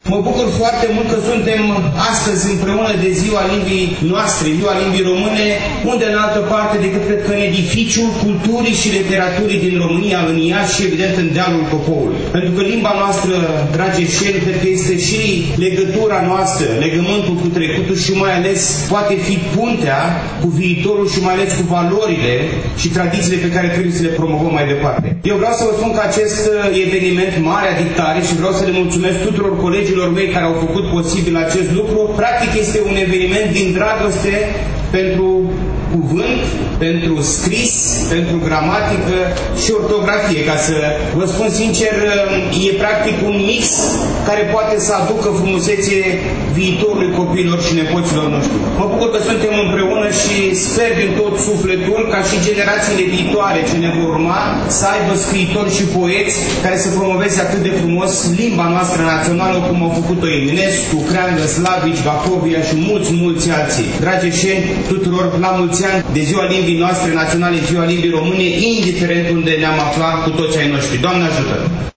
Mă bucur foarte mult că suntem astăzi împreună de ziua limbii noastre, ziua limbii române, unde în altă parte decât cred că în edificiul culturii și literaturii din România, în Iași și evident în dealul Poporului. Pentru că limba noastră, dragi eșeni, cred că este și legătura noastră, legământul cu trecutul și mai ales poate fi puntea cu viitorul și mai ales cu valorile și tradițiile pe care trebuie să le promovăm mai departe. Eu vreau să vă spun că acest eveniment, Marea Dictare, și vreau să le mulțumesc tuturor colegilor mei care au făcut posibil acest lucru, practic este un eveniment din dragoste pentru cuvânt, pentru scris, pentru gramatică și ortografie, ca să vă spun sincer, e practic un mix care poate să aducă frumusețe viitorului copiilor și nepoților noștri. Mă bucur că suntem împreună și sper din tot sufletul ca și generațiile viitoare ce ne vor urma să aibă scriitori și poeți care să promoveze atât de frumos limba noastră națională cum au făcut-o Eminescu, Creangă, Slavici, Bacovia și mulți alții. Dragi eșeni, tuturor la mulți ani de ziua limbii noastre naționale, ziua limbii române, indiferent unde ne-am aflat cu toți ai noștri. Doamne ajută!